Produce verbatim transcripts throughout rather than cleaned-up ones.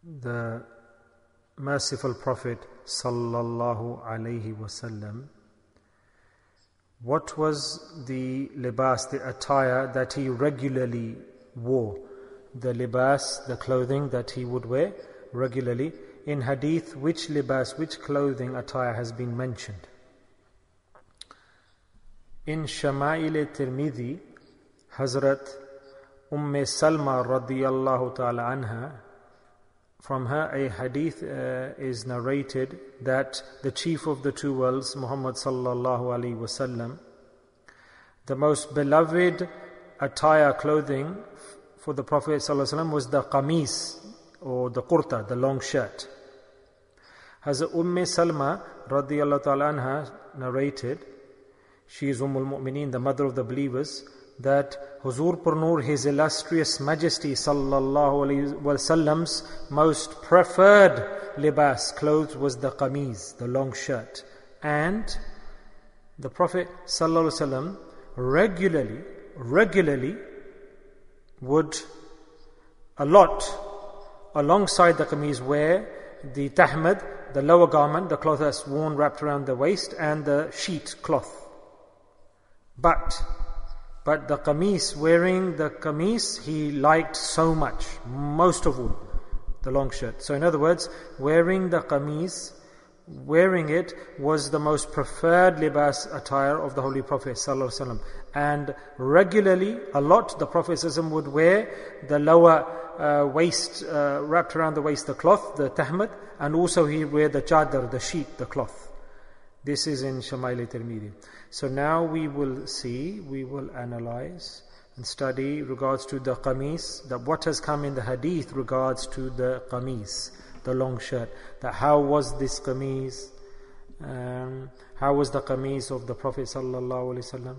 the merciful Prophet sallallahu alaihi wasallam, what was the libas, the attire that he regularly wore? The libas, the clothing that he would wear regularly. In hadith, which libas, which clothing attire has been mentioned? In Shama'il Tirmidhi, Hazrat Umm Salma radiyallahu ta'ala anha, from her a hadith uh, is narrated that the chief of the two worlds, Muhammad sallallahu alaihi wasallam, the most beloved attire, clothing for the Prophet sallallahu alaihi wasallam was the qamis, or the kurta, the long shirt. Hazrat Umm Salma radiyallahu ta'ala anha narrated, she is Ummul Mu'mineen, the mother of the believers, that Huzur Pur Noor, His illustrious Majesty sallallahu alaihi wasallam's most preferred libas, clothes, was the qamis, the long shirt. And the Prophet sallallahu alaihi wasallam regularly, regularly would a lot alongside the qamis wear the tahmad, the lower garment, the cloth that's worn wrapped around the waist, and the sheet cloth. But But the qamis, wearing the qamis, he liked so much, most of all, the long shirt. So in other words, wearing the qamis, wearing it was the most preferred libas attire of the Holy Prophet sallallahu alaihi wasallam. And regularly, a lot, the Prophet sallallahu alaihi wasallam would wear the lower uh, waist, uh, wrapped around the waist, the cloth, the tahmad, and also he would wear the chadar, the sheet, the cloth. This is in Shama'il Tirmidhi. So now we will see, we will analyze and study regards to the qamis, that what has come in the hadith regards to the qamis, the long shirt. That how was this qamis, um, how was the qamis of the Prophet sallallahu alaihi wasallam,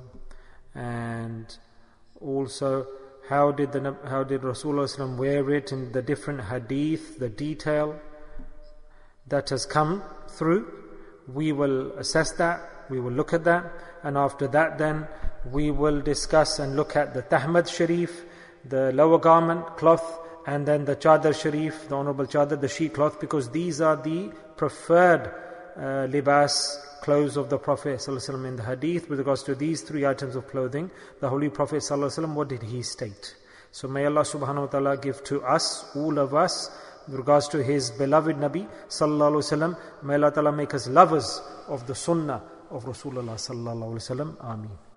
and also how did the how did Rasulullah sallallahu alaihi wasallam wear it in the different hadith, the detail that has come through. We will assess that, we will look at that, and after that then we will discuss and look at the tahmad sharif, the lower garment, cloth, and then the chadar sharif, the honorable chadar, the sheet cloth, because these are the preferred uh, libas, clothes of the Prophet ﷺ in the hadith. With regards to these three items of clothing, the Holy Prophet ﷺ, what did he state? So may Allah subhanahu wa ta'ala give to us, all of us, with regards to His beloved Nabi sallallahu alaihi wasallam, may Allah ta'ala make us lovers of the sunnah of Rasulullah sallallahu alaihi wasallam. Ameen.